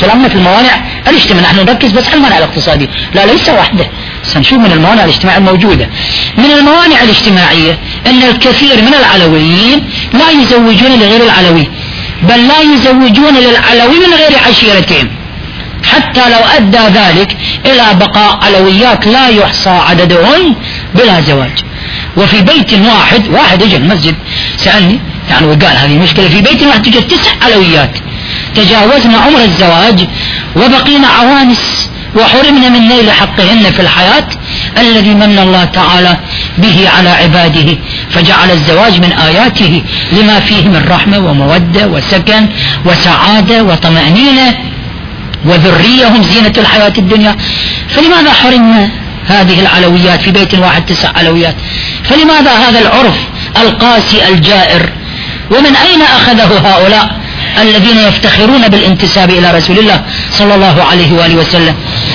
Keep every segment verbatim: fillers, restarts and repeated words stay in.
كلامنا في الموانع الاجتماعية، نحن نركز بس على الموانع الاقتصادية، لا ليس واحدة، سنشوف من الموانع الاجتماعية الموجودة. من الموانع الاجتماعية ان الكثير من العلويين لا يزوجون لغير العلوي، بل لا يزوجون للعلوي من غير عشيرتهم، حتى لو ادى ذلك الى بقاء علويات لا يحصى عددهن بلا زواج. وفي بيت واحد واحد اجى المسجد سألني يعني وقال هذه مشكلة، في بيت واحد توجد تسع علويات تجاوزنا عمر الزواج وبقينا عوانس وحرمنا من نيل حقهن في الحياة الذي من الله تعالى به على عباده، فجعل الزواج من آياته لما فيه من رحمة ومودة وسكن وسعادة وطمأنينة وذرية هم زينة الحياة الدنيا. فلماذا حرمنا هذه العلويات في بيت واحد تسع علويات؟ فلماذا هذا العرف القاسي الجائر؟ ومن أين أخذه هؤلاء الذين يفتخرون بالانتساب إلى رسول الله صلى الله عليه وآله وسلم؟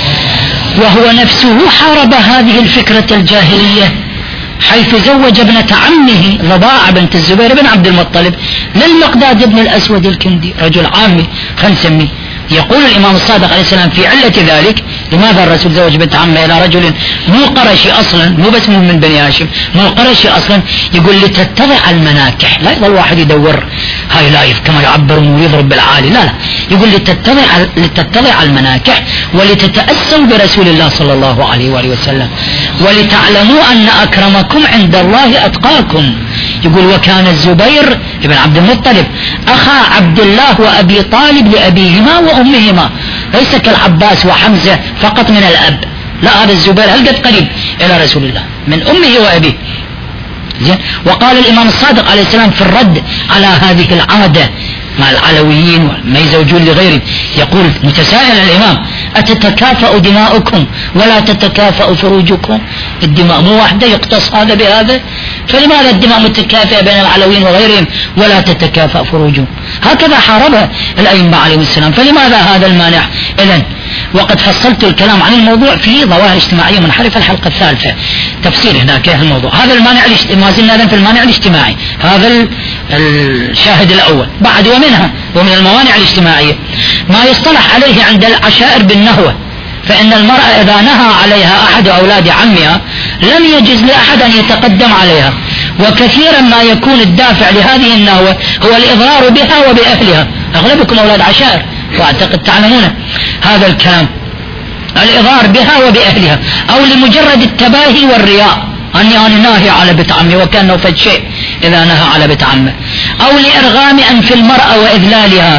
وهو نفسه حارب هذه الفكرة الجاهلية، حيث زوج ابنة عمه رضاعة بنت الزبير بن عبد المطلب للمقداد بن الأسود الكندي، رجل عامي خلينا نسميه. يقول الإمام الصادق عليه السلام في علة ذلك، لماذا الرسول زوج بنت عمه إلى رجل مو قرشي أصلا، مو بس من بني هاشم، مو قرشي أصلا؟ يقول لتتضع المناكح، لا يظل واحد يدور هاي لايف كما يعبرون ويضرب بالعالي، لا لا، يقول لتتضع لتتضع المناكح ولتتأسوا برسول الله صلى الله عليه وآله وسلم ولتعلموا أن أكرمكم عند الله أتقاكم. يقول وكان الزبير ابن عبد المطلب أخا عبد الله وأبي طالب لأبيهما وأمهما، ليس كالعباس وحمزة فقط من الأب، لا هذا الزبير هل قد قريب إلى رسول الله من أمه وأبيه. زين. وقال الإمام الصادق عليه السلام في الرد على هذه العادة مع العلويين وما يزوجون لغيرهم، يقول متسائل الإمام أتتكافأ دماؤكم ولا تتكافأ فروجكم؟ الدماء مو واحدة يقتص هذا بهذا، فلماذا الدماء متكافئة بين العلويين وغيرهم ولا تتكافأ فروجهم؟ هكذا حاربها الأئمة عليهم السلام، فلماذا هذا المانع؟ إذن وقد فصلت الكلام عن الموضوع في ظواهر اجتماعية منحرفة الحلقة الثالثة تفسير هناك الموضوع. هذا المانع ما زلنا في المانع الاجتماعي، هذا الشاهد الأول. بعد ومنها ومن الموانع الاجتماعية ما يصطلح عليه عند العشائر بالنهوة، فإن المرأة إذا نهى عليها أحد أولاد عمها لم يجز لأحد أن يتقدم عليها، وكثيرا ما يكون الدافع لهذه النهوة هو الإضرار بها وبأهلها. أغلبكم أولاد عشائر وأعتقد تعلمون هذا الكلام، الإضرار بها وبأهلها، أو لمجرد التباهي والرياء أني أنا ناهي على بنت عمي وكأنه فد شيء إذا نهى على بنت عمه، أو لإرغام أنف المرأة وإذلالها،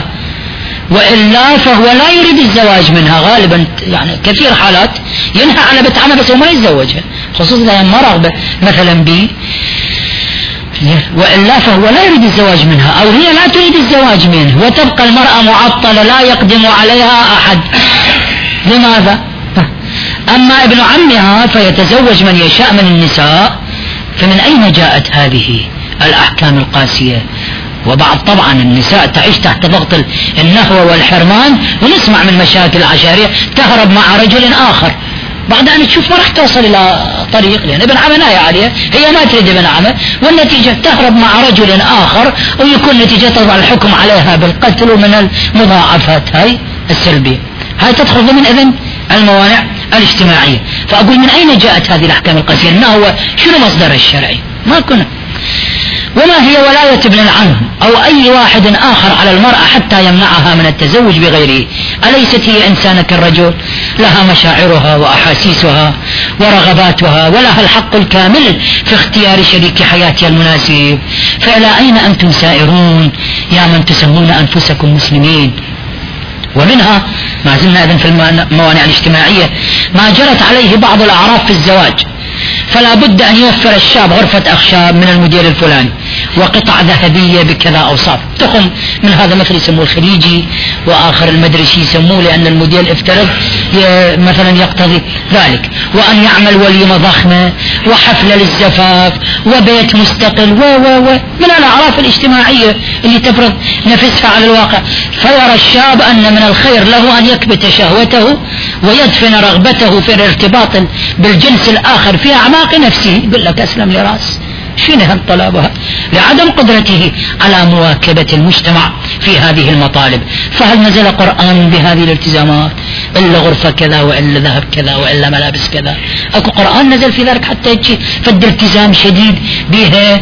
وإلا فهو لا يريد الزواج منها غالبا. يعني كثير حالات ينهى على بنت عمه بس هو ما يتزوجها، خصوصا إذا ما رغبة مثلا بي، وإلا فهو لا يريد الزواج منها أو هي لا تريد الزواج منه، وتبقى المرأة معطلة لا يقدم عليها أحد. لماذا؟ أما ابن عمها فيتزوج من يشاء من النساء، فمن أين جاءت هذه الأحكام القاسية؟ وبعض طبعا النساء تعيش تحت ضغط النهوة والحرمان، ونسمع من مشاكل العشائرية تهرب مع رجل آخر بعد أن تشوف ما راح توصل إلى طريق، لأن ابن عمه ناهي عليها، هي ما تريد ابن عمه، والنتيجة تهرب مع رجل آخر ويكون نتيجة تضع الحكم عليها بالقتل ومن المضاعفات هاي السلبية. هاي تدخل ضمن إذن الموانع الاجتماعية. فأقول من أين جاءت هذه الأحكام القاسية؟ النهوة شنو مصدر الشرعي؟ ما كنا. وما هي ولاية ابن العم أو أي واحد آخر على المرأة حتى يمنعها من التزوج بغيره؟ أليست هي إنسانة كالرجل، لها مشاعرها وأحاسيسها ورغباتها، ولها الحق الكامل في اختيار شريك حياتها المناسب؟ فإلى أين أنتم سائرون يا من تسمون أنفسكم مسلمين؟ ومنها ما زلنا إذن في الموانع الاجتماعية ما جرت عليه بعض الأعراف في الزواج، فلا بد أن يوفر الشاب غرفة أخشاب من المدير الفلاني وقطع ذهبية بكذا أوصاف تقم من هذا مثل يسموه الخليجي، وآخر المدرسي يسموه لأن الموديل افترض مثلا يقتضي ذلك، وأن يعمل وليمة ضخمة وحفلة للزفاف وبيت مستقل و و و من الأعراف الاجتماعية اللي تفرض نفسها على الواقع. فيرى الشاب أن من الخير له أن يكبت شهوته ويدفن رغبته في الارتباط بالجنس الآخر في أعماق نفسه. يقول لك أسلم لي راس شنها طلبها لعدم قدرته على مواكبة المجتمع في هذه المطالب. فهل نزل قرآن بهذه الالتزامات إلا غرفة كذا وإلا ذهب كذا وإلا ملابس كذا؟ أكو قرآن نزل في ذلك حتى يجي فد التزام شديد بها؟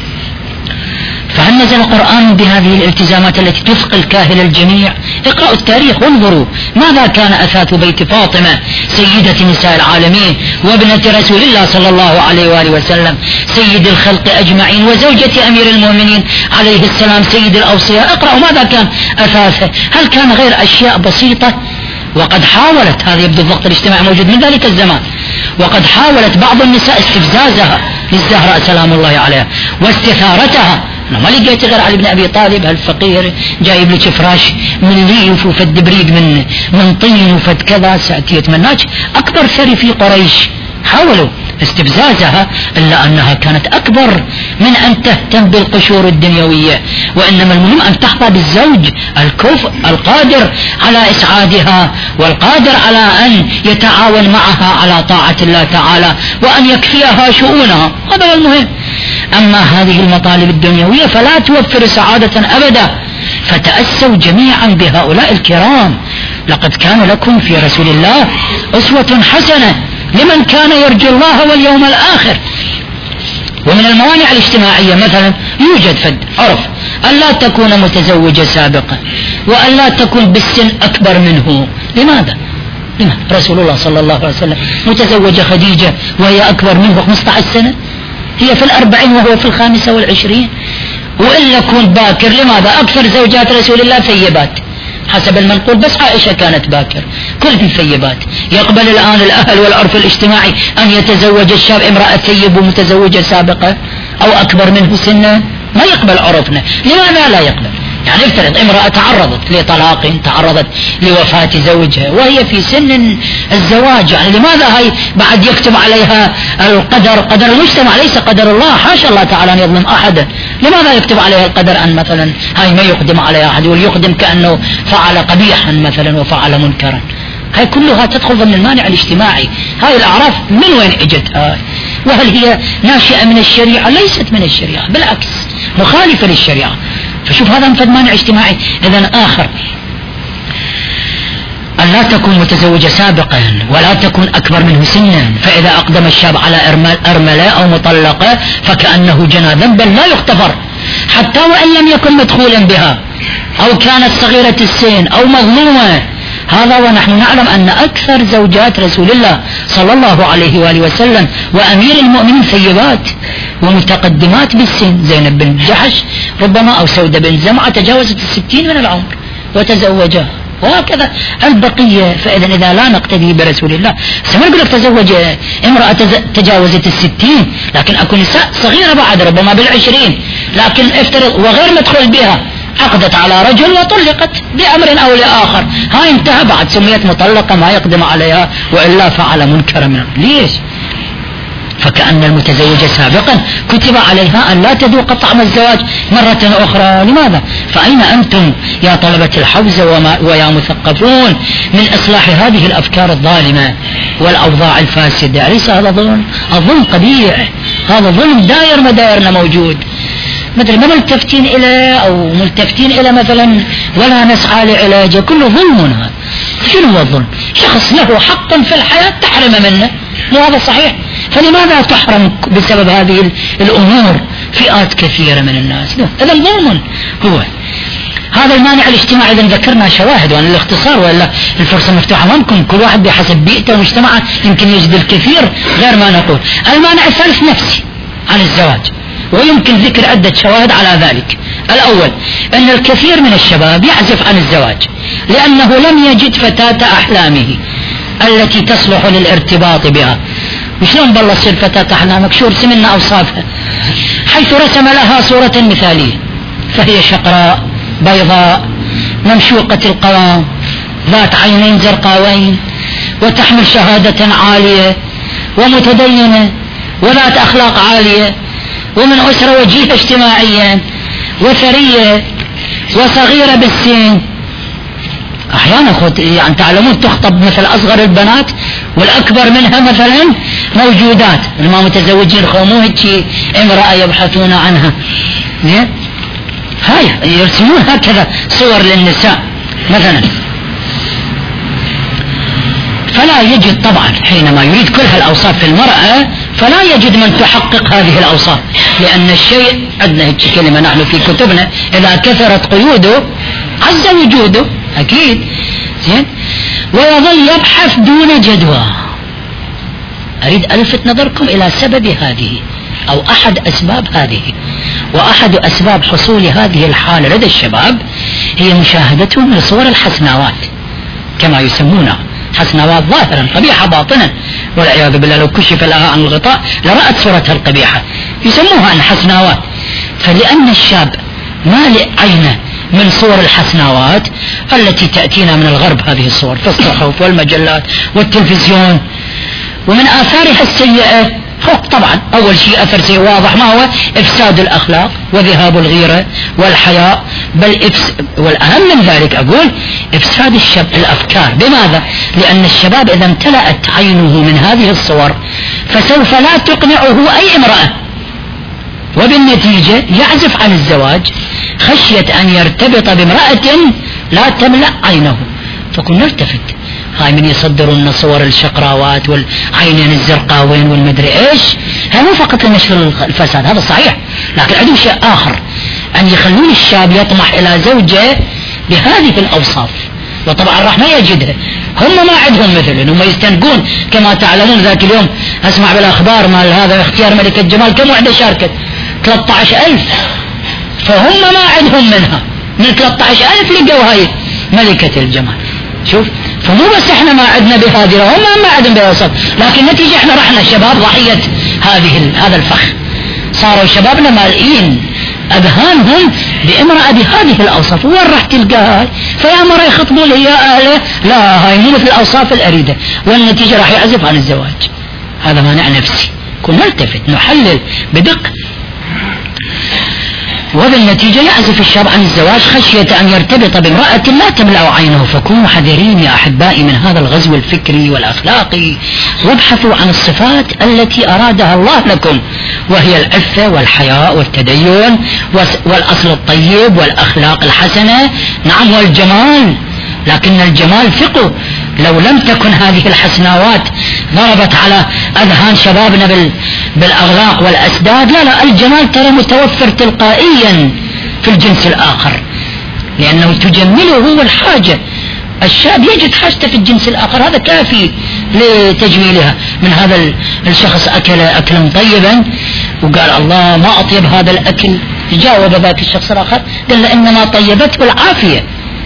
فهل نزل قرآن بهذه الالتزامات التي تثقل كاهل الجميع؟ اقرأوا التاريخ وانظروا ماذا كان أثاث بيت فاطمة سيدة نساء العالمين وابنة رسول الله صلى الله عليه وآله وسلم سيد الخلق أجمعين وزوجة أمير المؤمنين عليه السلام سيد الأوصياء. اقرأوا ماذا كان أثاثه. هل كان غير أشياء بسيطة؟ وقد حاولت، هذا يبدو الضغط الاجتماعي موجود من ذلك الزمان، وقد حاولت بعض النساء استفزازها للزهراء سلام الله عليها واستثارتها. أنا ما لقيت غير علي بن أبي طالب هالفقير جايب لك فراش من ليف وفد بريد من من طين وفد كذا، سأتي يتمناك أكبر ثري في قريش. حاولوا استفزازها إلا أنها كانت أكبر من أن تهتم بالقشور الدنيوية، وإنما المهم أن تحظى بالزوج الكفء القادر على إسعادها والقادر على أن يتعاون معها على طاعة الله تعالى وأن يكفيها شؤونها. هذا المهم. أما هذه المطالب الدنيوية فلا توفر سعادة أبدا. فتأسوا جميعا بهؤلاء الكرام. لقد كان لكم في رسول الله أسوة حسنة لمن كان يرجو الله واليوم الآخر. ومن الموانع الاجتماعية مثلا يوجد فد عرف ألا تكون متزوجة سابقا وألا تكون بالسن أكبر منه. لماذا؟ لماذا؟ رسول الله صلى الله عليه وسلم متزوجة خديجة وهي أكبر منه خمسة عشر سنة، هي في الأربعين وهو في الخامسة والعشرين. وإلا كون باكر. لماذا؟ أكثر زوجات رسول الله ثيبات حسب المنقول، بس عائشة كانت باكر، كل ثيبات. يقبل الآن الأهل والعرف الاجتماعي أن يتزوج الشاب امرأة ثيب ومتزوجة سابقة أو أكبر منه سنا؟ ما يقبل عرفنا. لماذا لا يقبل؟ يعني افترض امرأة تعرضت لطلاق، تعرضت لوفاة زوجها وهي في سن الزواج، يعني لماذا هاي بعد يكتب عليها القدر؟ قدر المجتمع ليس قدر الله، حاشا الله تعالى أن يظلم أحدا. لماذا يكتب عليها القدر أن مثلا هاي ما يقدم عليها أحد ويقدم كأنه فعل قبيحا مثلا وفعل منكرا؟ هاي كلها تدخل ضمن المانع الاجتماعي. هاي الأعراف من وين اجت هاي؟ وهل هي ناشئة من الشريعة؟ ليست من الشريعة، بالعكس مخالفة للشريعة. فشوف هذا مثل مانع اجتماعي. إذن آخر أن لا تكون متزوجة سابقا ولا تكون أكبر منه سنا، فإذا أقدم الشاب على أرملة أو مطلقة فكأنه جنى ذنبا لا يغتفر حتى وإن لم يكن مدخولا بها أو كانت صغيرة السن أو مظلومة. هذا ونحن نعلم أن أكثر زوجات رسول الله صلى الله عليه وآله وسلم وأمير المؤمنين ثيبات ومتقدمات بالسن. زينب بن جحش ربما أو سودة بن زمعة تجاوزت الستين من العمر وتزوجها، وهكذا البقية. فإذا إذا لا نقتدي برسول الله سما نقول لك تزوج امرأة تجاوزت الستين، لكن أكو نساء صغيرة بعد ربما بالعشرين، لكن افترض وغير مدخول بها عقدت على رجل وطلقت بأمر أو لآخر، هاي انتهى بعد سميت مطلقة ما يقدم عليها وإلا فعل منكر منه. ليش؟ فكأن المتزوجة سابقا كتب عليها أن لا تذوق طعم الزواج مرة أخرى. لماذا؟ فأين أنتم يا طلبة الحوزة ويا مثقفون من إصلاح هذه الأفكار الظالمة والأوضاع الفاسدة؟ أليس هذا ظلم؟ الظلم قبيح، هذا ظلم دائر مدائرنا موجود، مثل ما ملتفتين إلى أو ملتفتين إلى مثلا ولا نسعى لعلاجه، كله ظلم. هذا شنو هو الظلم؟ شخص له حق في الحياة تحرم منه، مو هذا صحيح؟ فلماذا تحرم بسبب هذه الأمور فئات كثيرة من الناس؟ هذا ظلم. هو هذا المانع الاجتماعي. إذا ذكرنا شواهد وأن الاختصار ولا الفرصة مفتوحة أمامكم، كل واحد بحسب بيئته ومجتمعه يمكن يجد الكثير غير ما نقول. المانع الثالث نفسي عن الزواج، ويمكن ذكر عدة شواهد على ذلك. الأول أن الكثير من الشباب يعزف عن الزواج لأنه لم يجد فتاة أحلامه التي تصلح للارتباط بها. وشلون بالله تصير فتاة أحلامك؟ شو رسم لنا أوصافها؟ حيث رسم لها صورة مثالية، فهي شقراء بيضاء ممشوقة القوام ذات عينين زرقاوين وتحمل شهادة عالية ومتدينة وذات أخلاق عالية ومن أسرة وجيهة اجتماعيا وثرية وصغيرة بالسن أحيانا أخوت يعني تعلمون تخطب مثل أصغر البنات والأكبر منها مثلا موجودات، ما متزوجين خو هيك امرأة يبحثون عنها، هاي يرسمون هكذا صور للنساء مثلا. فلا يجد طبعا حينما يريد كل هالأوصاف في المرأة فلا يجد من تحقق هذه الأوصاف، لأن الشيء عندنا هيك كلمة نحن في كتبنا إذا كثرت قيوده عز وجوده أكيد، زين. ويظل يبحث دون جدوى. أريد ألفت نظركم إلى سبب هذه أو أحد أسباب هذه، وأحد أسباب حصول هذه الحالة لدى الشباب هي مشاهدتهم لصور الحسناوات كما يسمونها، حسناوات ظاهرا قبيحة باطنا والعياذ بالله، لو كشف لها عن الغطاء لرأت صورتها القبيحة، يسموها أن حسناوات. فلأن الشاب مالئ عينه من صور الحسناوات التي تأتينا من الغرب، هذه الصور في الصحف والمجلات والتلفزيون، ومن آثارها السيئة طبعا أول شيء أثر سيء واضح ما هو؟ إفساد الأخلاق وذهاب الغيرة والحياء، بل إفس... والأهم من ذلك أقول إفساد الشاب الأفكار. بماذا؟ لأن الشباب إذا امتلأت عينه من هذه الصور فسوف لا تقنعه أي امرأة، وبالنتيجة يعزف عن الزواج خشية أن يرتبط بامرأة لا تملأ عينه. فكن نلتفت، هاي من يصدرون صور الشقراوات والعينين الزرقاوين والمدري ايش، هذا مو فقط لنشر الفساد، هذا صحيح، لكن عندهم شيء آخر، أن يخلون الشاب يطمح إلى زوجة بهذه الأوصاف، وطبعا راح ما يجدها، هم ما عندهم مثل انهم يستنقون كما تعلمون. ذاك اليوم اسمع بالاخبار مال هذا اختيار ملكة جمال كم وحدة شاركت؟ ثلاثة عشر ألف، فهم ما عندهم منها، من ثلاثة عشر ألف لقوا هاي ملكة الجمال. شوف، فمو بس احنا ما عندنا بهذه، هم ما عندهم بهذا، لكن نتيجة احنا رحنا شباب ضحية هذه هذا الفخ، صاروا شبابنا مالئين أذهانهم بامرأة بهذه الأوصاف. وين راح تلقاها؟ فيا مرة يخطبوا لي يا أهله لا هاي مو مثل الأوصاف الأريدة، والنتيجة راح يعزف عن الزواج. هذا مانع نفسي، كن نلتفت نحلل بدقة، وبالنتيجة يعزف الشاب عن الزواج خشية أن يرتبط بامرأة لا تملأ عينه. فكونوا حذرين يا أحبائي من هذا الغزو الفكري والأخلاقي، وابحثوا عن الصفات التي أرادها الله لكم، وهي العفة والحياء والتدين والأصل الطيب والأخلاق الحسنة، نعم، والجمال. لكن الجمال ثقوا لو لم تكن هذه الحسناوات ضربت على أذهان شبابنا بالأغلاق والأسداد، لا لا، الجمال ترى متوفر تلقائيا في الجنس الآخر، لأنه تجمله هو الحاجة. الشاب يجد حاجته في الجنس الآخر، هذا كافي لتجميلها. من هذا الشخص أكل أكلا طيبا وقال الله ما أطيب هذا الأكل، جاوب ذاك الشخص الآخر قال إنما طيبته العافية،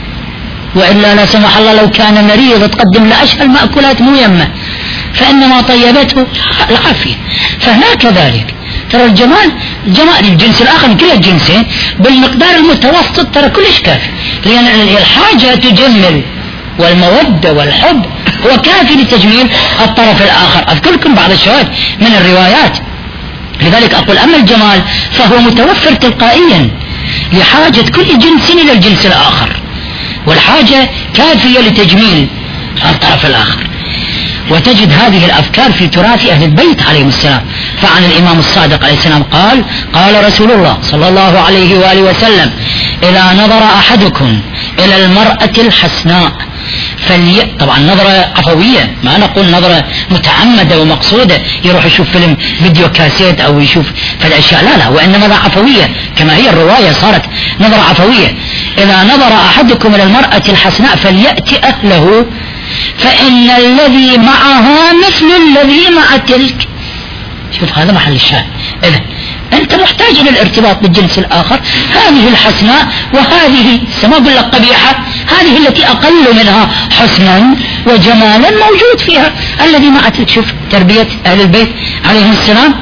وإلا لا سمح الله لو كان مريض تقدم له أشهى المأكولات مو يمه، فإنما طيبته العافية. فهنا كذلك ترى الجمال جمال الجنس الآخر من كل الجنسين بالمقدار المتوسط ترى كلش كافي، لأن الحاجة تجمل، والمودة والحب هو كافي لتجميل الطرف الآخر. أذكركم بعض الشواهد من الروايات، لذلك أقول أما الجمال فهو متوفر تلقائيا لحاجة كل جنس إلى الجنس الآخر، والحاجة كافية لتجميل الطرف الآخر. وتجد هذه الأفكار في تراث أهل البيت عليهم السلام. فعن الإمام الصادق عليه السلام قال قال رسول الله صلى الله عليه وآله وسلم إذا نظر أحدكم إلى المرأة الحسناء فلي... طبعا نظرة عفوية، ما نقول نظرة متعمدة ومقصودة يروح يشوف فيلم فيديو كاسيت أو يشوف في الأشياء، لا لا، وإنما نظرة عفوية كما هي الرواية صارت نظرة عفوية. إذا نظر أحدكم إلى المرأة الحسناء فليأتي أهله فإن الذي معها مثل الذي مع تلك. شوف هذا محل الشاهد. إذن أنت محتاج إلى الارتباط بالجنس الآخر، هذه الحسناء وهذه سما أقول لك قبيحة، هذه التي أقل منها حسنا وجمالا موجود فيها الذي مع تلك. شوف تربية أهل البيت عليهم السلام.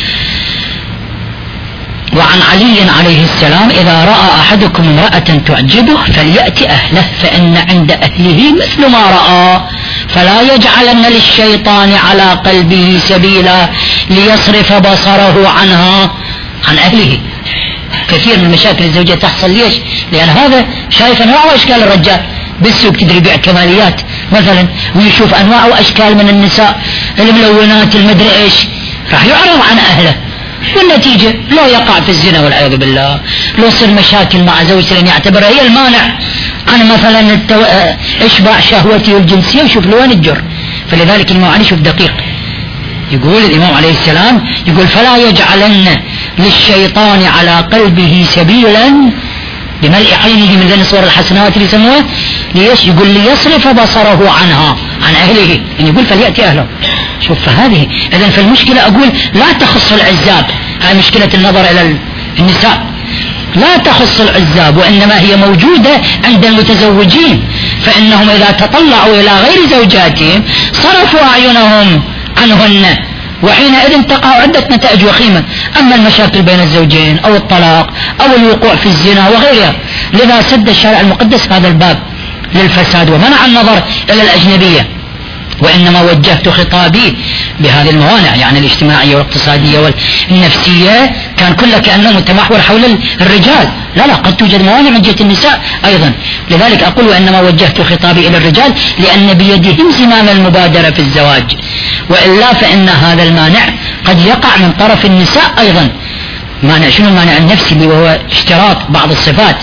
وعن علي عليه السلام إذا رأى أحدكم امرأة تعجبه فليأتي أهله فإن عند أهله مثل ما رأى فلا يجعلن للشيطان على قلبه سبيلا ليصرف بصره عنها عن أهله. كثير من مشاكل الزوجية تحصل ليش؟ لأن هذا شايف أنه هو إشكال الرجال بالسوق تدري بيع كماليات مثلا ويشوف انواع واشكال من النساء الملونات المدري ايش راح يعرض عن اهله والنتيجة لو يقع في الزنا والعياذ بالله لو يصير مشاكل مع زوجته لأن يعتبرها هي المانع عن مثلا التو... اشباع شهوته الجنسية وشوف لوين الجر. فلذلك المعنى شوف دقيق يقول الإمام عليه السلام يقول فلا يجعلن للشيطان على قلبه سبيلا بملء عينه من ذن الصور الحسنات اللي يسموها ليش يقول ليصرف بصره عنها عن أهله يعني يقول فليأتي أهله. شوف فهذه إذن فالمشكلة أقول لا تخص العزاب هاي مشكلة النظر إلى النساء لا تخص العزاب وإنما هي موجودة عند المتزوجين فإنهم إذا تطلعوا إلى غير زوجاتهم صرفوا أعينهم عنهن وحينئذ تقع عدة نتائج وخيمة. أما المشاكل بين الزوجين أو الطلاق أو الوقوع في الزنا وغيرها لذا سد الشارع المقدس هذا الباب للفساد ومنع النظر إلى الأجنبية وإنما وجهت خطابي بهذه الموانع يعني الاجتماعية والاقتصادية والنفسية كان كله كأنه متمحور حول الرجال لا لا قد توجد موانع من جهة النساء أيضا. لذلك أقول وإنما وجهت خطابي إلى الرجال لأن بيدهم زمام المبادرة في الزواج وإلا فإن هذا المانع قد يقع من طرف النساء أيضا. مانع شنو المانع النفسي اللي هو اشتراط بعض الصفات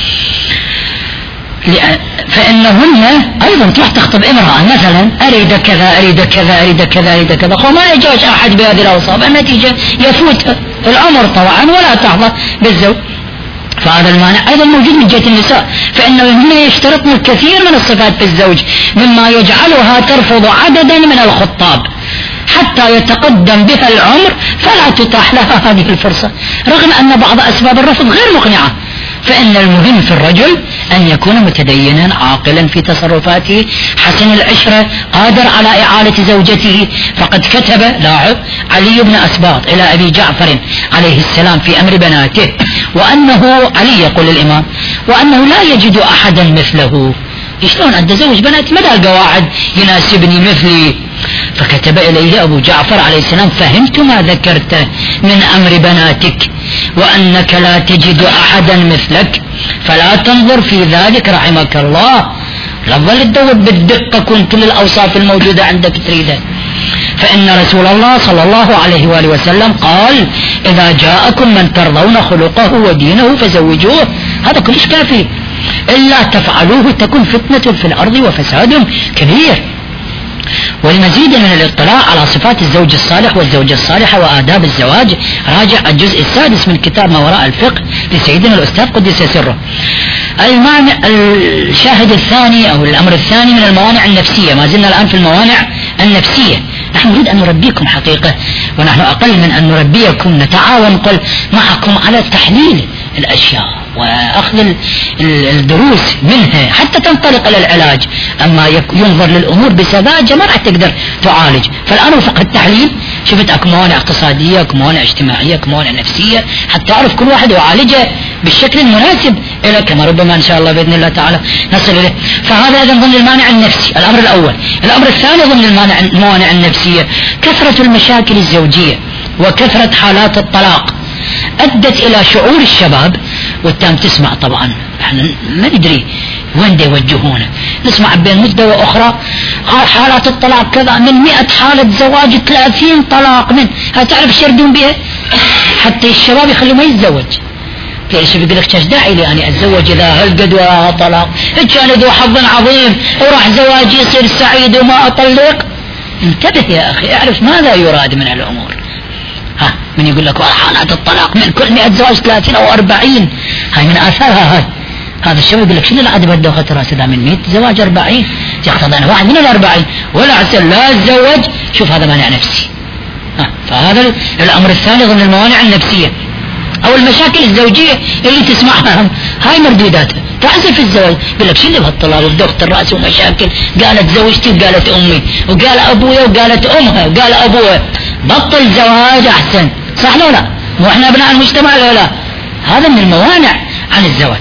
فإنهن أيضا تروح تخطب امرأة مثلا أريد كذا أريد كذا أريد كذا أريد كذا خو ما يجوز أحد بهذه الأوصاف النتيجة يفوت الأمر طبعا ولا تحظى بالزوج. فهذا المانع أيضا موجود من جهة النساء فإنهن يشترطن الكثير من الصفات في الزوج مما يجعلها ترفض عددا من الخطاب حتى يتقدم بها العمر فلا تتاح لها هذه الفرصة رغم أن بعض أسباب الرفض غير مقنعة. فإن المهم في الرجل أن يكون متدينا عاقلا في تصرفاته حسن العشرة قادر على إعالة زوجته. فقد كتب لاحظ علي بن أسباط إلى أبي جعفر عليه السلام في أمر بناته وأنه علي يقول الإمام وأنه لا يجد أحدا مثله شلون أتزوج بناتي ما لقى واحد يناسبني مثلي. فكتب إليه أبو جعفر عليه السلام فهمت ما ذكرته من أمر بناتك وأنك لا تجد أحدا مثلك فلا تنظر في ذلك رحمك الله لا تظل تدور بالدقة كن كل الأوصاف الموجودة عندك تريدها. فإن رسول الله صلى الله عليه وآله وسلم قال إذا جاءكم من ترضون خلقه ودينه فزوجوه هذا كلش كافي إلا تفعلوه تكن فتنة في الأرض وفساد كبير. ولمزيد من الاطلاع على صفات الزوج الصالح والزوجة الصالحة وآداب الزواج راجع الجزء السادس من كتاب ما وراء الفقه لسيدنا الأستاذ قدس سره. المعنى الشاهد الثاني أو الأمر الثاني من الموانع النفسية ما زلنا الآن في الموانع النفسية. نحن نريد أن نربيكم حقيقة ونحن أقل من أن نربيكم نتعاون قل معكم على تحليل الأشياء وأخذ الدروس منها حتى تنطلق إلى العلاج. أما ينظر للأمور بسذاجة ما راح تقدر تعالج. فالآن وفق التحليل شفت أكو موانع اقتصادية أكو موانع اجتماعية أكو موانع نفسية حتى أعرف كل واحد يعالجه بالشكل المناسب إلى كما ربما إن شاء الله بإذن الله تعالى نصل إليه. فهذا إذن ضمن المانع النفسي الأمر الأول. الأمر الثاني ضمن المانع الموانع النفسية كثرة المشاكل الزوجية وكثرة حالات الطلاق أدت إلى شعور الشباب والتام تسمع طبعا احنا ما ندري وين يوجهونه نسمع بين مدة وأخرى حالات الطلاق كذا من مئة حالة زواج ثلاثين طلاق من هتعرف ايش يردون بها حتى الشباب يخلوا ما يتزوج. في شيء بيقول لك ايش داعي لي اني اتزوج اذا هالقد ولا طلاق كان ذو حظ عظيم وراح زواجي يصير سعيد وما اطلق. انتبه يا اخي اعرف ماذا يراد من الامور. ها من يقول لك حالات الطلاق من كل مئة زواج ثلاثين او أربعين هاي من اثارها هاي. هذا الشباب يقول لك شنو اللي عاد بدو خطر هذا من مئة زواج أربعين يقتضي انا واحد من الأربعين ولا عسل لا اتزوج. شوف هذا مانع نفسي. ها فهذا الامر الثاني ضمن الموانع النفسيه او المشاكل الزوجيه اللي تسمعها هاي مردوداتها تعزف الزواج يقول لك شنو بهالطلاق وبدوخة الراس ومشاكل قالت زوجتي وقالت امي وقال ابويا وقالت امها وقال ابوها بطل زواج احسن صح لو لا مو احنا ابناء المجتمع لو لا. هذا من الموانع عن الزواج.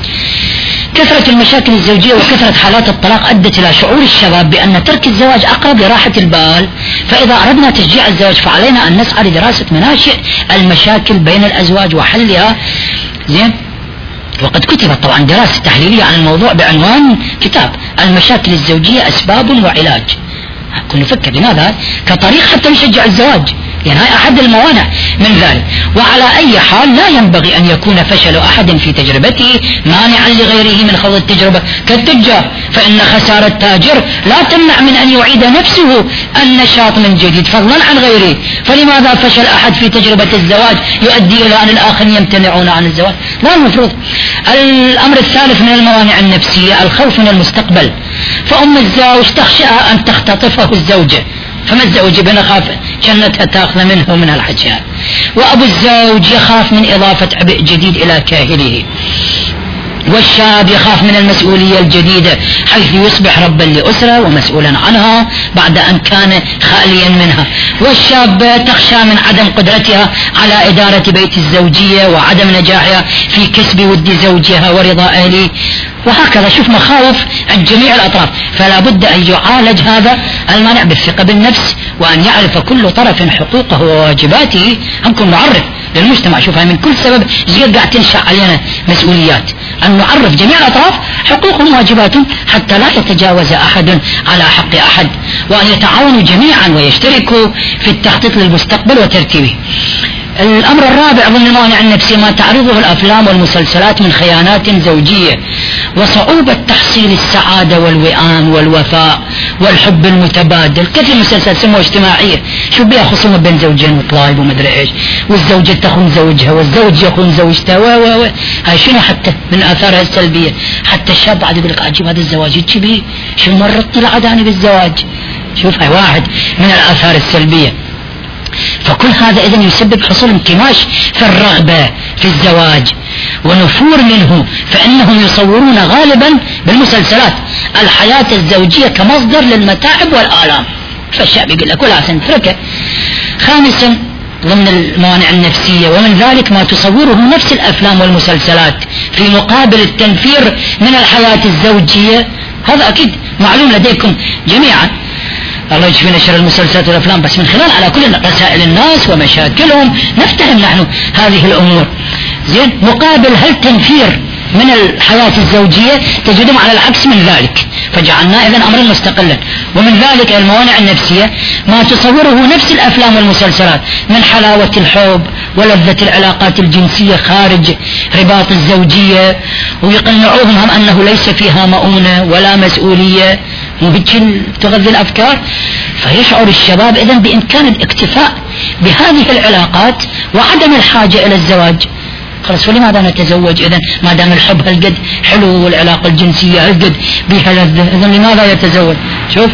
كثرة المشاكل الزوجية وكثرة حالات الطلاق أدت إلى شعور الشباب بأن ترك الزواج أقرب لراحة البال. فإذا أردنا تشجيع الزواج فعلينا أن نسعى لدراسة مناشئ المشاكل بين الأزواج وحلها. زين وقد كتبت طبعا دراسة تحليلية عن الموضوع بعنوان كتاب المشاكل الزوجية أسباب وعلاج. كنا نفكر لماذا كطريق حتى يشجع الزواج، يعني هاي أحد الموانع من ذلك. وعلى أي حال لا ينبغي أن يكون فشل أحد في تجربته مانعا لغيره من خوض التجربة كالتجار، فإن خسارة التاجر لا تمنع من أن يعيد نفسه النشاط من جديد فضلا عن غيره. فلماذا فشل أحد في تجربة الزواج يؤدي إلى أن الآخرين يمتنعون عن الزواج؟ لا المفروض. الأمر الثالث من الموانع النفسية الخوف من المستقبل. فأم الزوج تخشى أن تختطفه الزوجة، فما الزوج بنا خاف جنتها تأخذ منه ومن الحجاب، وأبو الزوج يخاف من إضافة عبء جديد إلى كاهله، والشاب يخاف من المسؤولية الجديدة حيث يصبح ربا لأسرة ومسؤولا عنها بعد أن كان خاليا منها، والشاب تخشى من عدم قدرتها على إدارة بيت الزوجية وعدم نجاحها في كسب ود زوجها ورضا أهله، وهكذا. شوف مخاوف عن جميع الأطراف. فلا بد أن يعالج هذا المانع بالثقة بالنفس، وأن يعرف كل طرف حقوقه وواجباته. هنكون نعرف للمجتمع، شوف هاي من كل سبب زيادة قاعد تنشأ علينا مسؤوليات، أن نعرف جميع الأطراف حقوقهم وواجباتهم حتى لا يتجاوز أحد على حق أحد، وأن يتعاونوا جميعا ويشتركوا في التخطيط للمستقبل وترتيبه. الأمر الرابع ضمن الموانع النفسية ما تعرضه الأفلام والمسلسلات من خيانات زوجية وصعوبة تحصيل السعادة والوئام والوفاء والحب المتبادل. كثير مسلسلات سموها اجتماعية، شو بيها خصومة بين زوجين وطلايب ومدري ايش، والزوجة تخون زوجها والزوج يخون زوجته و و و هاي شنو حتى من آثارها السلبية. حتى الشاب بعد يقول لك عجيب هذا الزواج هيك بيه، شو مرت العداني بالزواج. شوف هاي واحد من الآثار السلبية. فكل هذا إذن يسبب حصول انكماش في الرغبة في الزواج ونفور منه، فإنهم يصورون غالبا بالمسلسلات الحياة الزوجية كمصدر للمتاعب والآلام، فالشعب يقول لك ولا سنتركه. خامسا ضمن الموانع النفسية ومن ذلك ما تصوره نفس الأفلام والمسلسلات في مقابل التنفير من الحياة الزوجية. هذا أكيد معلوم لديكم جميعا، الله يجفينا شر المسلسلات والأفلام، بس من خلال على كل رسائل الناس ومشاكلهم نفتهم نحن هذه الأمور. زين، مقابل هل تنفير من الحياة الزوجية تجدهم على العكس من ذلك، فجعلنا إذن أمرا مستقلا. ومن ذلك الموانع النفسية ما تصوره نفس الأفلام والمسلسلات من حلاوة الحب ولذة العلاقات الجنسية خارج رباط الزوجية، ويقنعوهم هم أنه ليس فيها مؤونة ولا مسؤولية، وهيك تغذي الأفكار. فيشعر الشباب إذن بإمكان الاكتفاء بهذه العلاقات وعدم الحاجة إلى الزواج. خلاص، فلماذا نتزوج إذن ما دام الحب هالقد حلو والعلاقة الجنسية هالقد بها لذة، إذن لماذا يتزوج؟ شوف،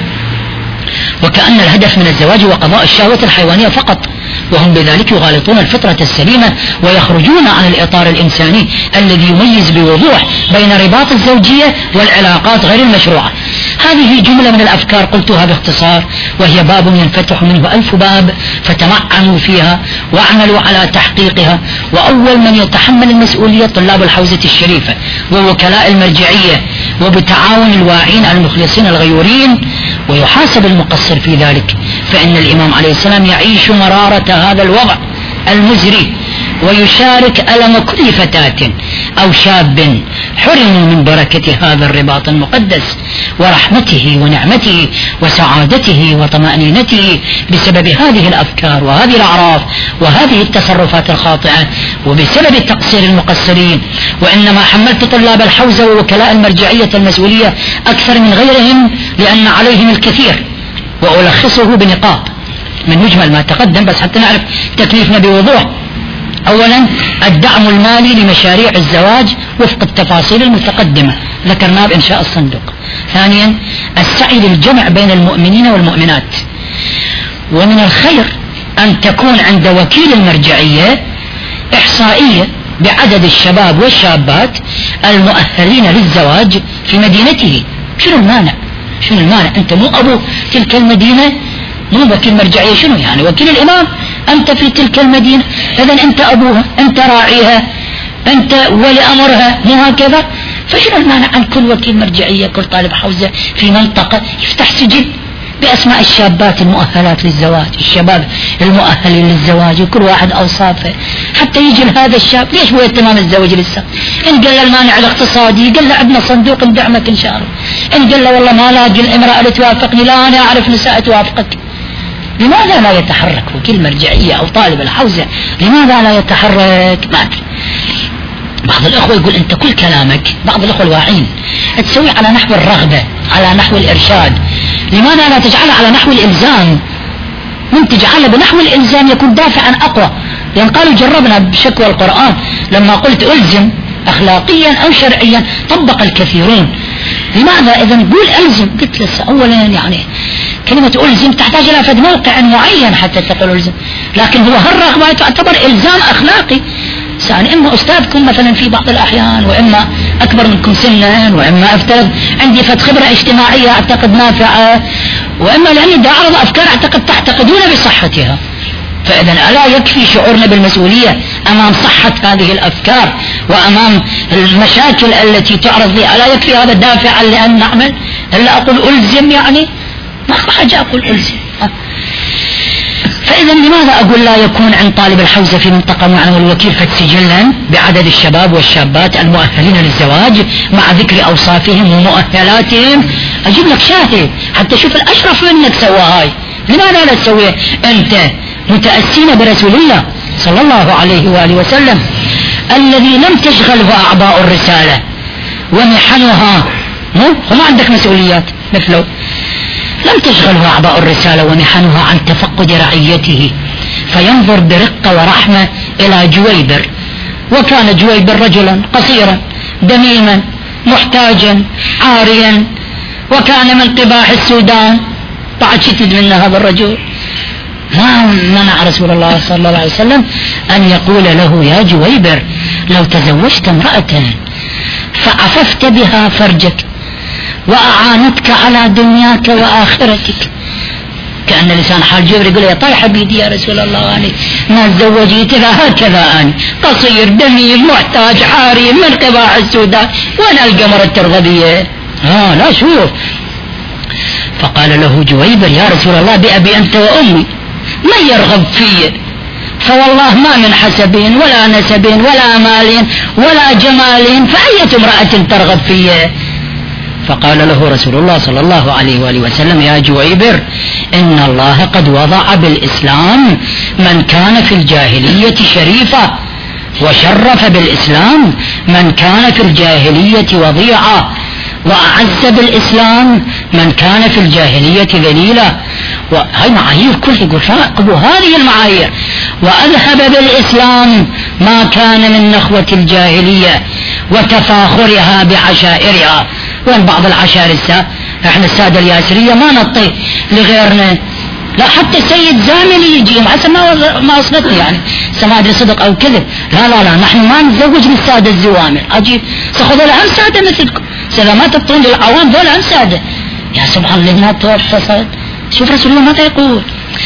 وكأن الهدف من الزواج هو قضاء الشهوة الحيوانية فقط، وهم بذلك يغالطون الفطرة السليمة ويخرجون عن الإطار الإنساني الذي يميز بوضوح بين رباط الزوجية والعلاقات غير المشروعة. هذه جملة من الأفكار قلتها باختصار، وهي باب ينفتح منه ألف باب، فتمعنوا فيها واعملوا على تحقيقها. وأول من يتحمل المسؤولية طلاب الحوزة الشريفة ووكلاء المرجعية، وبتعاون الواعين المخلصين الغيورين، ويحاسب المقصر في ذلك، فإن الإمام عليه السلام يعيش مرارة هذا الوضع المزري ويشارك ألم كل فتاة أو شاب حرموا من بركة هذا الرباط المقدس ورحمته ونعمته وسعادته وطمأنينته بسبب هذه الأفكار وهذه الأعراف وهذه التصرفات الخاطئة وبسبب تقصير المقصرين. وإنما حملت طلاب الحوزة ووكلاء المرجعية المسؤولية أكثر من غيرهم لأن عليهم الكثير، وألخصه بنقاط من مجمل ما تقدم بس حتى نعرف تكليفنا بوضوح. أولا، الدعم المالي لمشاريع الزواج وفق التفاصيل المتقدمة ذكرناه بإنشاء الصندوق. ثانيا، السعي للجمع بين المؤمنين والمؤمنات، ومن الخير أن تكون عند وكيل المرجعية إحصائية بعدد الشباب والشابات المؤهلين للزواج في مدينته. شنو المانع؟ شنو المانع؟ أنت مو أبو تلك المدينة، مو وكيل مرجعية، شنو يعني وكيل الإمام؟ أنت في تلك المدينة، إذن أنت أبوها، أنت راعيها، أنت ولي أمرها، مو هكذا؟ فشنو المانع عن كل وكيل مرجعية كل طالب حوزة في منطقة يفتح سجل بأسماء الشابات المؤهلات للزواج، الشباب المؤهلين للزواج وكل واحد أوصافه، حتى يجي لهذا الشاب ليش هو تمام الزواج لسه؟ إن قال له المانع الاقتصادي قال له عندنا صندوق ندعمك إن شاء الله، إن قال له والله ما لاقي الامرأة اللي توافقني، لا أنا أعرف نساء توافقك. لماذا لا يتحرك وكيل مرجعية أو طالب الحوزة؟ لماذا لا يتحرك؟ ما أدري. بعض الأخوة يقول أنت كل كلامك، بعض الأخوة الواعين تسوي على نحو الرغبة، على نحو الإرشاد، لماذا لا تجعله على نحو الإلزام؟ من تجعله بنحو الإلزام يكون دافعا أقوى، لأن قالوا جربنا بشكوى القرآن لما قلت ألزم أخلاقيا أو شرعيا طبق الكثيرون. لماذا إذا قول ألزم؟ قلت لسه أولا يعني كلمة ألزم تحتاج إلى فد موقع معين حتى تقول ألزم، لكن هو هالرغبة تعتبر إلزام أخلاقي. يعني إما أستاذكم مثلا في بعض الأحيان، وإما أكبر منكم سنا، وإما أفترض عندي فد خبرة اجتماعية أعتقد نافعة، وإما لأني دا أعرض أفكار أعتقد تعتقدون بصحتها. فإذا ألا يكفي شعورنا بالمسؤولية أمام صحة هذه الأفكار وأمام المشاكل التي تعرض لي؟ ألا يكفي هذا دافعا لأن نعمل؟ إلا أقول ألزم؟ يعني ما حاجة أقول ألزم. فإذا لماذا أقول لا يكون عند طالب الحوزة في منطقة معينة والوكيل فد سجلا بعدد الشباب والشابات المؤهلين للزواج مع ذكر أوصافهم ومؤهلاتهم؟ أجيب لك شاهد حتى شوف الأشرف منك سوى هاي. لماذا لا تسويه أنت متأسين برسول الله صلى الله عليه وآله وسلم الذي لم تشغله أعضاء الرسالة ومحنها؟ وما عندك مسؤوليات مثله. لم تشغله أعضاء الرسالة ومحنها عن تفقد رعيته، فينظر برقة ورحمة إلى جويبر. وكان جويبر رجلا قصيرا دميما محتاجا عاريا، وكان من قباح السودان. بعد شتد منا هذا الرجل، ما منع رسول الله صلى الله عليه وسلم أن يقول له يا جويبر لو تزوجت امرأة فعففت بها فرجك وأعانتك على دنياك وآخرتك. كأن لسان حال جبر يقول يا طيح بيدي يا رسول الله، أنا ما تزوجيت هكذا، أنا قصير دميم محتاج عاري من قباح السودان، وأنا القمر الترغبية. آه لا شوف. فقال له جويبر يا رسول الله بأبي أنت وأمي من يرغب في، فوالله ما من حسب ولا نسب ولا مال ولا جمال، فأية امرأة ترغب فيه؟ فقال له رسول الله صلى الله عليه وآله وسلم يا جويبر إن الله قد وضع بالإسلام من كان في الجاهلية شريفا، وشرف بالإسلام من كان في الجاهلية وضيعا، وأعز بالإسلام من كان في الجاهلية ذليلا. وهي معايير كلها يقول راقبوا هذه المعايير. وأذهب بالإسلام ما كان من نخوة الجاهلية وتفاخرها بعشائرها. وين بعض العشائر السادة؟ احنا السادة الياسرية ما نطي لغيرنا، لا حتى السيد زاملي يجي حسب ما ما وصلتني يعني سما ادري صدق او كذب، لا لا لا نحن ما نتزوج من السادة الزوامل. عجيب سخذوا لهم سادة مثلكم، إذا ما تبطون للعوام دول هم سادة. يا سبحان الله ما توفصت. شوف رسول الله ماذا يقول؟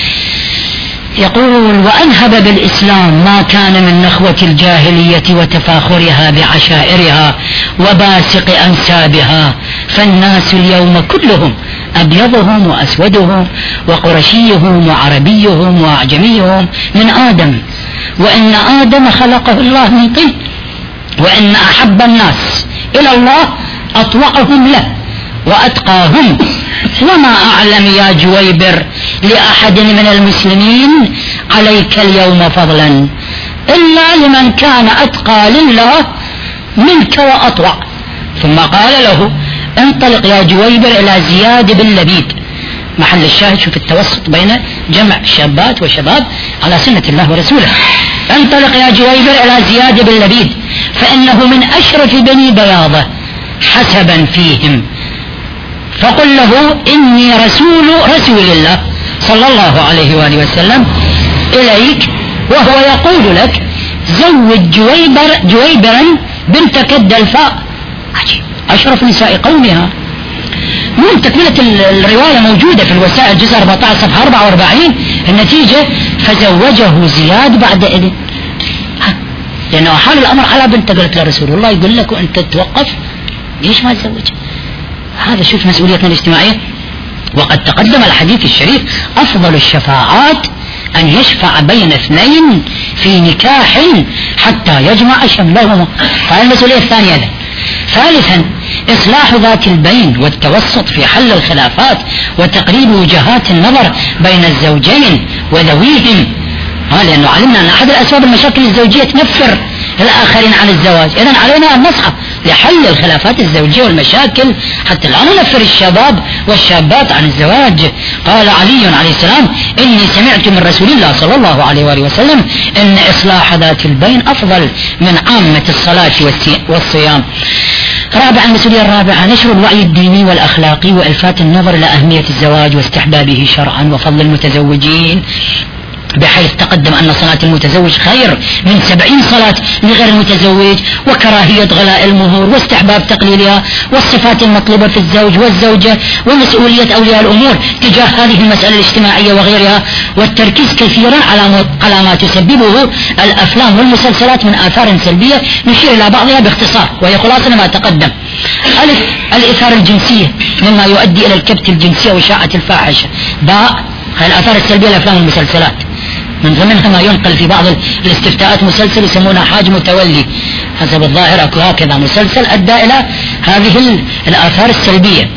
يقول وأنهب بالإسلام ما كان من نخوة الجاهلية وتفاخرها بعشائرها وباسق أنسابها، فالناس اليوم كلهم أبيضهم وأسودهم وقرشيهم وعربيهم وأعجميهم من آدم، وإن آدم خلقه الله من طين، وإن أحب الناس إلى الله أطوعهم له وأتقاهم. وما أعلم يا جويبر لأحد من المسلمين عليك اليوم فضلا إلا لمن كان أتقى لله منك وأطوع. ثم قال له انطلق يا جويبر إلى زياد بن لبيد. محل الشاهد شوف التوسط بين جمع شابات وشباب على سنة الله ورسوله. انطلق يا جويبر إلى زياد بن لبيد فإنه من أشرف بني بياضة حسبا فيهم، فقل له إني رسول رسول الله صلى الله عليه وآله وسلم إليك، وهو يقول لك زوج جويبر جويبرا بنتك الدلفاء. عجيب أشرف نساء قومها. من تكملة الرواية موجودة في الوسائل جزء أربعة عشر صفحة أربعة وأربعين. النتيجة فزوجه زياد بعد إذن، لأنه حال الأمر على بنت. قالت له رسول الله يقول لك وأنت تتوقف ليش ما تزوج؟ هذا شوف مسؤوليتنا الاجتماعية. وقد تقدم الحديث الشريف أفضل الشفاعات أن يشفع بين اثنين في نكاح حتى يجمع شملهما. هذه المسؤولية الثانية له. ثالثا إصلاح ذات البين والتوسط في حل الخلافات وتقريب وجهات النظر بين الزوجين وذويهم، لأنه علمنا أن أحد الأسباب المشاكل الزوجية تنفر الآخرين عن الزواج. إذن علينا أن نسعى لحل الخلافات الزوجية والمشاكل حتى لا ننفر الشباب والشابات عن الزواج. قال علي عليه السلام: إني سمعت من رسول الله صلى الله عليه وآله وسلم إن إصلاح ذات البين أفضل من عامة الصلاة والصيام. رابعا، المسؤولية الرابعة نشر الوعي الديني والأخلاقي وإلفات النظر إلى أهمية الزواج واستحبابه شرعا وفضل المتزوجين، بحيث تقدم أن صلاة المتزوج خير من سبعين صلاة لغير المتزوج، وكراهية غلاء المهور واستحباب تقليلها، والصفات المطلوبة في الزوج والزوجة، ومسؤولية أولياء الأمور تجاه هذه المسألة الاجتماعية وغيرها، والتركيز كثيرا على ما تسببه الأفلام والمسلسلات من آثار سلبية نشير إلى بعضها باختصار وهي خلاصة ما تقدم. ألف، الإثارة الجنسية مما يؤدي إلى الكبت الجنسية وإشاعة الفاحشة. باء، الآثار السلبية الأفلام والمسلسلات من ضمنها ما ينقل في بعض الاستفتاءات مسلسل يسمونه حاج متولي، حسب الظاهر أكو هكذا مسلسل أدى إلى هذه الآثار السلبية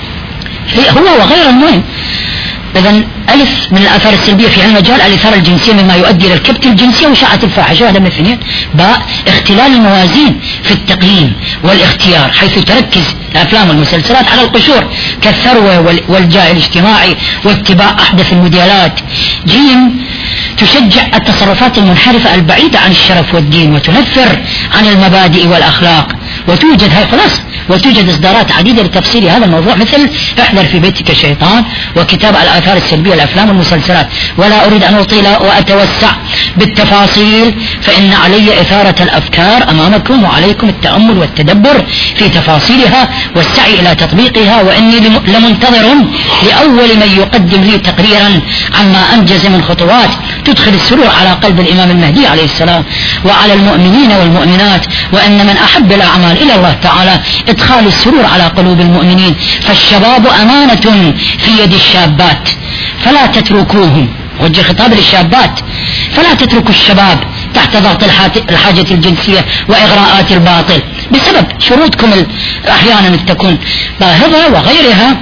هو وغير المهم. إذن ألف من الآثار السلبية في علم المجال الإثارة الجنسية مما يؤدي إلى الكبت الجنسية وإشاعة الفاحشة، هذا من الاثنين. باء، اختلال الموازين في التقييم والاختيار، حيث تركز الأفلام والمسلسلات على القشور كالثروة والجاه الاجتماعي واتباع أحدث الموديلات. جيم، تشجع التصرفات المنحرفة البعيدة عن الشرف والدين وتنفر عن المبادئ والأخلاق. وتوجد هاي خلاص وتوجد إصدارات عديدة لتفصيل هذا الموضوع، مثل احذر في بيتك الشيطان وكتاب الآثار السلبية الأفلام والمسلسلات. ولا أريد أن أطيل وأتوسع بالتفاصيل، فإن علي إثارة الأفكار أمامكم وعليكم التأمل والتدبر في تفاصيلها والسعي إلى تطبيقها، وإني لمنتظر لأول من يقدم لي تقريرا عما أنجز من خطوات تدخل السرور على قلب الإمام المهدي عليه السلام وعلى المؤمنين والمؤمنات. وأن من أحب الأعمال إلى الله تعالى إدخال السرور على قلوب المؤمنين، فالشباب أمانة في يد الشابات فلا تتركوهم. وجه خطاب للشابات: فلا تتركوا الشباب تحت ضغط الحاجة الجنسية وإغراءات الباطل بسبب شروطكم أحيانا تكون باهظة وغيرها.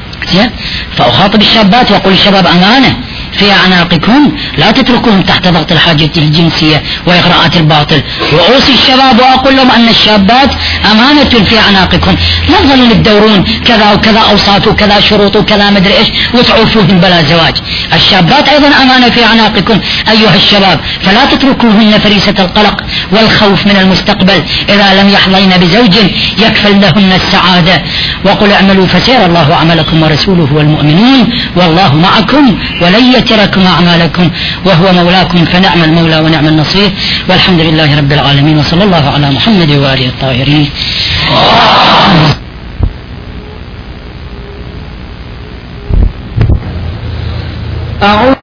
فأخاطب الشابات وأقول الشباب أمانة في أعناقكم لا تتركوهم تحت ضغط الحاجة الجنسية وإغراءات الباطل. وأوصي الشباب وأقول لهم أن الشابات أمانة في أعناقكم، لا تظلون تدورون كذا وكذا أوساط وكذا شروط وكذا مدري إيش وتعوفوهن بلا زواج. الشابات أيضا أمانة في أعناقكم أيها الشباب، فلا تتركوهن فريسة القلق والخوف من المستقبل إذا لم يحظين بزوج يكفل لهن السعادة. وقل اعملوا فسيرى الله عملكم ورسوله والمؤمنون والله معكم ولن يتركم أعمالكم وهو مولاكم فنعم المولى ونعم النصير. والحمد لله رب العالمين، وصلى الله على محمد وآله الطاهرين.